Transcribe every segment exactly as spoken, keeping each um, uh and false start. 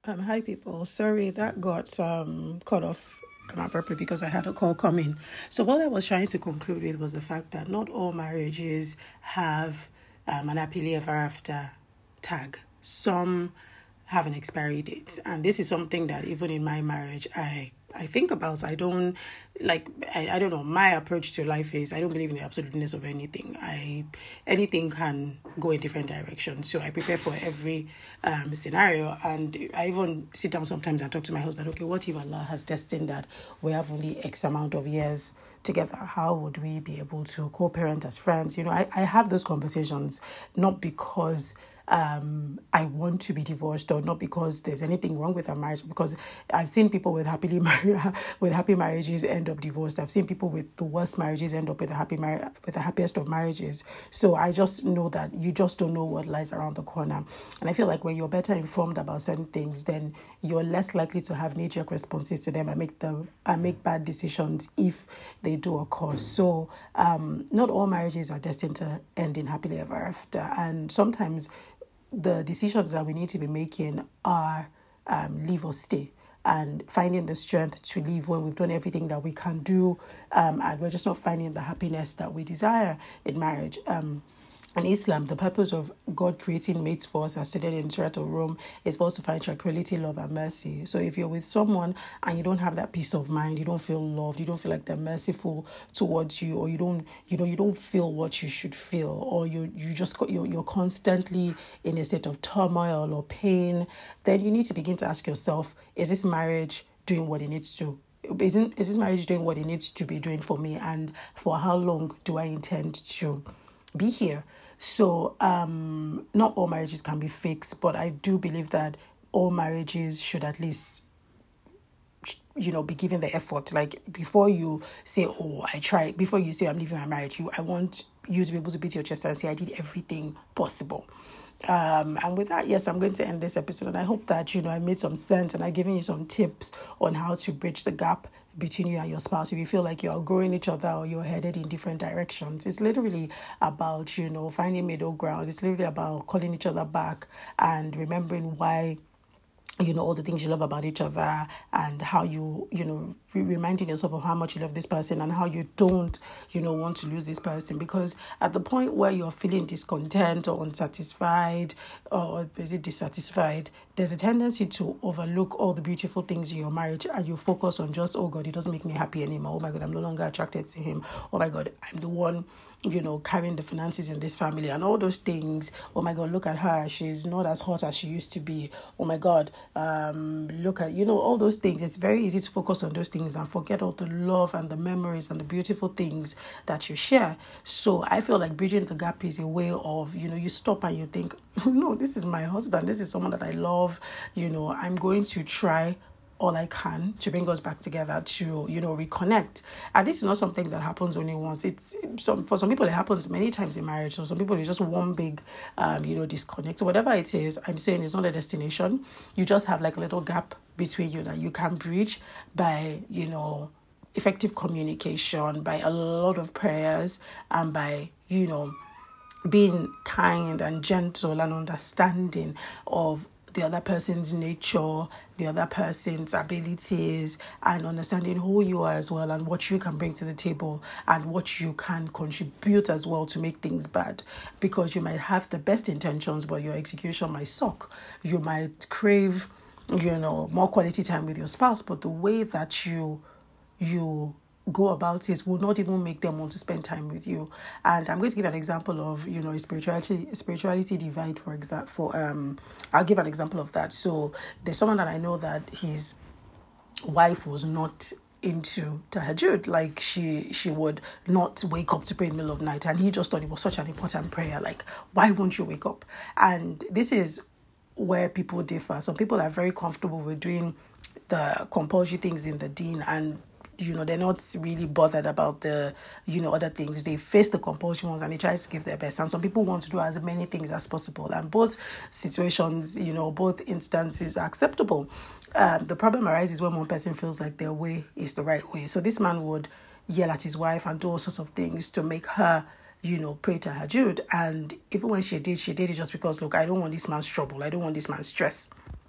Um, hi people. Sorry that got um cut off um, abruptly because I had a call coming. So what I was trying to conclude with was the fact that not all marriages have um, an happily ever after tag. Some have an expiry date, and this is something that even in my marriage I I think about. I don't like I, I don't know. My approach to life is I don't believe in the absoluteness of anything. I anything can go in different directions. So I prepare for every um scenario, and I even sit down sometimes and talk to my husband. Okay, what if Allah has destined that we have only X amount of years together? How would we be able to co-parent as friends? You know, I, I have those conversations not because um I want to be divorced or not because there's anything wrong with our marriage, because I've seen people with happily married with happy marriages end up divorced. I've seen people with the worst marriages end up with a happy mar- with the happiest of marriages. So I just know that you just don't know what lies around the corner. And I feel like when you're better informed about certain things, then you're less likely to have knee-jerk responses to them and make them and make bad decisions if they do occur. So um not all marriages are destined to end in happily ever after, and sometimes the decisions that we need to be making are um, leave or stay, and finding the strength to leave when we've done everything that we can do, um, and we're just not finding the happiness that we desire in marriage. Um, in Islam, the purpose of God creating mates for us, as stated in Surah Al-Rum, is for us to find tranquility, love, and mercy. So if you're with someone and you don't have that peace of mind, you don't feel loved, you don't feel like they're merciful towards you, or you don't, you know, you don't feel what you should feel, or you you just you're, you're constantly in a state of turmoil or pain, then you need to begin to ask yourself: is this marriage doing what it needs to? Isn't is this marriage doing what it needs to be doing for me? And for how long do I intend to be here? So um, not all marriages can be fixed, but I do believe that all marriages should at least, you know, be given the effort. Like, before you say, oh, I tried, before you say I'm leaving my marriage, you I want you to be able to beat your chest and say I did everything possible. Um, and with that, yes, I'm going to end this episode, and I hope that, you know, I made some sense and I've given you some tips on how to bridge the gap between you and your spouse if you feel like you're outgrowing each other or you're headed in different directions. It's literally about, you know, finding middle ground. It's literally about calling each other back and remembering why, you know, all the things you love about each other, and how you, you know, re- reminding yourself of how much you love this person and how you don't, you know, want to lose this person. Because at the point where you're feeling discontent or unsatisfied, or is it dissatisfied, there's a tendency to overlook all the beautiful things in your marriage, and you focus on just, oh God, it doesn't make me happy anymore. Oh my God, I'm no longer attracted to him. Oh my God, I'm the one, you know, carrying the finances in this family and all those things. Oh my God, look at her. She's not as hot as she used to be. Oh my God, um, look at, you know, all those things. It's very easy to focus on those things and forget all the love and the memories and the beautiful things that you share. So I feel like bridging the gap is a way of, you know, you stop and you think, no, this is my husband. This is someone that I love. You know, I'm going to try all I can to bring us back together, to, you know, reconnect. And this is not something that happens only once. It's some for some people it happens many times in marriage. So some people it's just one big um, you know, disconnect. So whatever it is, I'm saying it's not a destination. You just have like a little gap between you that you can bridge by, you know, effective communication, by a lot of prayers, and by, you know, being kind and gentle and understanding of the other person's nature, the other person's abilities, and understanding who you are as well, and what you can bring to the table, and what you can contribute as well to make things bad. Because you might have the best intentions, but your execution might suck. You might crave, you know, more quality time with your spouse, but the way that you you go about it will not even make them want to spend time with you. And I'm going to give an example of, you know, a spirituality spirituality divide, for example. For um I'll give an example of that. So there's someone that I know that his wife was not into tahajjud. Like, she she would not wake up to pray in the middle of the night, and he just thought it was such an important prayer. Like, why won't you wake up? And this is where people differ. Some people are very comfortable with doing the compulsory things in the deen, and, you know, they're not really bothered about the, you know, other things. They face the compulsion ones and they try to give their best. And some people want to do as many things as possible. And both situations, you know, both instances are acceptable. Um, the problem arises when one person feels like their way is the right way. So this man would yell at his wife and do all sorts of things to make her, you know, pray tahajjud. And even when she did, she did it just because, look, I don't want this man's trouble. I don't want this man's stress.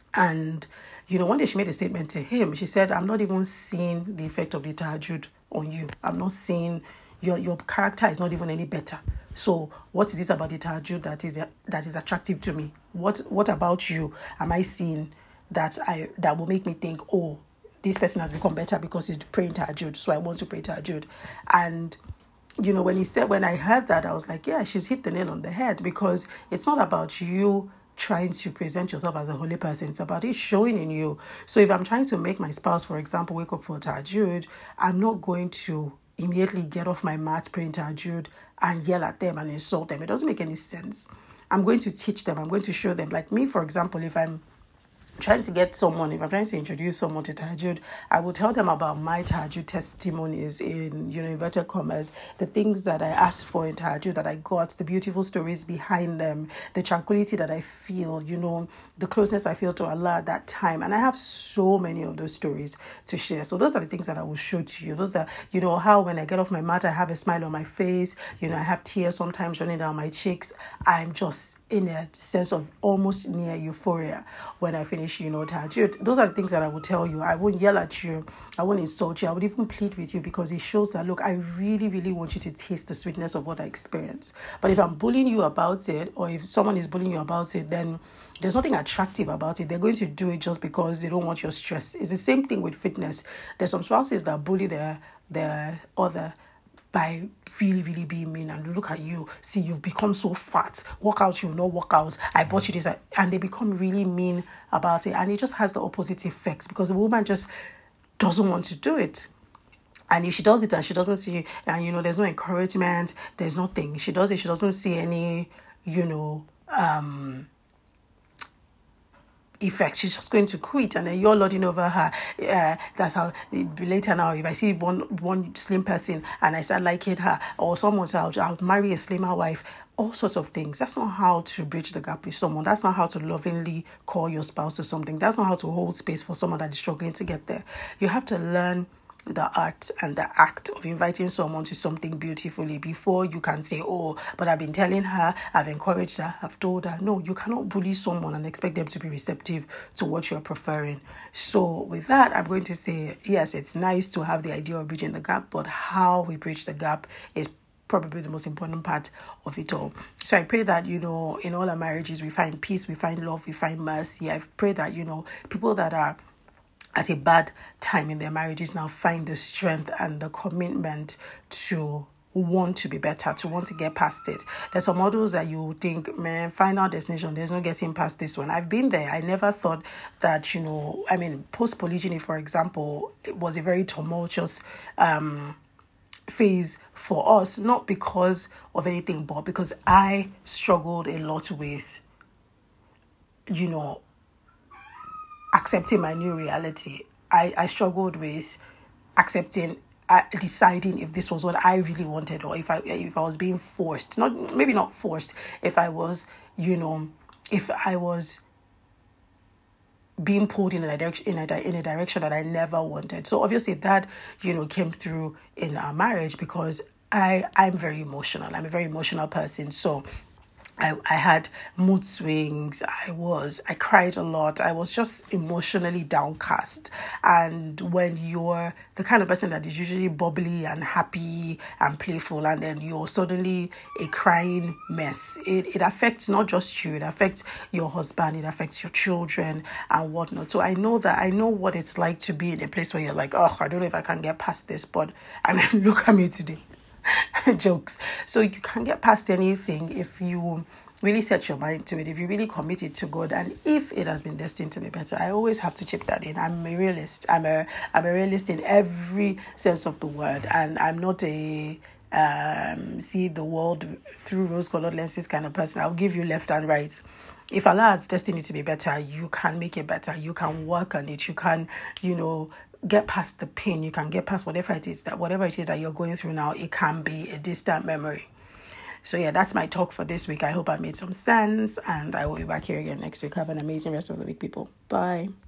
And, you know, one day she made a statement to him. She said, I'm not even seeing the effect of the tahajjud on you. I'm not seeing, your your character is not even any better. So what is it about the tahajjud that is that is attractive to me? What what about you am I seeing that I that will make me think, oh, this person has become better because he's praying tahajjud, so I want to pray tahajjud? And you know, when he said, when I heard that, I was like, yeah, she's hit the nail on the head, because it's not about you trying to present yourself as a holy person. It's about it showing in you. So if I'm trying to make my spouse, for example, wake up for tahajjud, I'm not going to immediately get off my mat praying tahajjud and yell at them and insult them. It doesn't make any sense. I'm going to teach them. I'm going to show them. Like me, for example, if I'm trying to get someone, if I'm trying to introduce someone to tahajjud, I will tell them about my tahajjud testimonies in, you know, inverted commas, the things that I asked for in tahajjud that I got, the beautiful stories behind them, the tranquility that I feel, you know, the closeness I feel to Allah at that time. And I have so many of those stories to share. So those are the things that I will show to you. Those are, you know, how when I get off my mat, I have a smile on my face, you know, I have tears sometimes running down my cheeks. I'm just in a sense of almost near euphoria when I finish, you know, tahajjud. Those are the things that I will tell you. I won't yell at you. I won't insult you. I would even plead with you, because it shows that, look, I really, really want you to taste the sweetness of what I experience. But if I'm bullying you about it, or if someone is bullying you about it, then there's nothing attractive about it. They're going to do it just because they don't want your stress. It's the same thing with fitness. There's some spouses that bully their their other by really, really being mean, and look at you, see, you've become so fat, work out, you know, work out, I bought you this, and they become really mean about it, and it just has the opposite effect, because the woman just doesn't want to do it. And if she does it and she doesn't see, and you know, there's no encouragement, there's nothing, she does it, she doesn't see any, you know, um effect, she's just going to quit, and then you're lording over her. Uh, that's how later now, if I see one one slim person and I start liking her, or someone says, I'll, I'll marry a slimmer wife, all sorts of things. That's not how to bridge the gap with someone. That's not how to lovingly call your spouse to something. That's not how to hold space for someone that is struggling to get there. You have to learn the art and the act of inviting someone to something beautifully before you can say, oh, but I've been telling her, I've encouraged her, I've told her. No, you cannot bully someone and expect them to be receptive to what you're preferring. So with that, I'm going to say, yes, it's nice to have the idea of bridging the gap, but how we bridge the gap is probably the most important part of it all. So I pray that, you know, in all our marriages, we find peace, we find love, we find mercy. I pray that, you know, people that are at a bad time in their marriages now find the strength and the commitment to want to be better, to want to get past it. There's some models that you think, man, final destination, there's no getting past this one. I've been there. I never thought that, you know, I mean, post-polygyny, for example, it was a very tumultuous um phase for us, not because of anything, but because I struggled a lot with, you know, accepting my new reality. I, I struggled with accepting, uh, deciding if this was what I really wanted, or if I if I was being forced. Not maybe not forced. If I was, you know, if I was being pulled in a direction in a in a direction that I never wanted. So obviously that, you know, came through in our marriage, because I I'm very emotional. I'm a very emotional person. So I, I had mood swings. I was, I cried a lot. I was just emotionally downcast. And when you're the kind of person that is usually bubbly and happy and playful, and then you're suddenly a crying mess, it, it affects not just you, it affects your husband, it affects your children and whatnot. So I know that, I know what it's like to be in a place where you're like, oh, I don't know if I can get past this, but I mean, look at me today. Jokes. So you can get past anything if you really set your mind to it, if you really commit it to God, and if it has been destined to be better. I always have to chip that in. I'm a realist. I'm a I'm a realist in every sense of the word, and I'm not a um see the world through rose-colored lenses kind of person. I'll give you left and right. If Allah has destined it to be better, you can make it better. You can work on it. You can, you know, get past the pain. You can get past whatever it is that whatever it is that you're going through now. It can be a distant memory. So yeah, that's my talk for this week. I hope I made some sense, and I will be back here again next week. Have an amazing rest of the week, people. Bye.